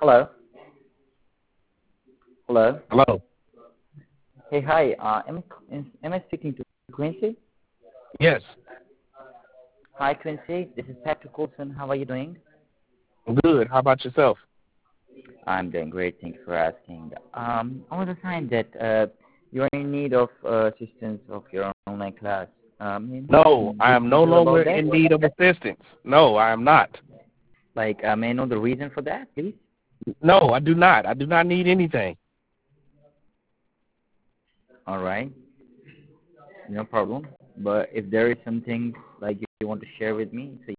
Hello. Hello. Hello. Hey, hi. Am I speaking to Quincy? Yes, Hi, Quincy. This is Patrick Coulson. How are you doing? I'm good. How about yourself? I'm doing great. Thanks for asking. I was assigned that you're in need of assistance of your online class. No, Some I brief am no detail longer about that. in need of assistance. No, I am not. Like, may I know the reason for that, please? No, I do not. I do not need anything. All right, no problem. But if there is something like you want to share with me, so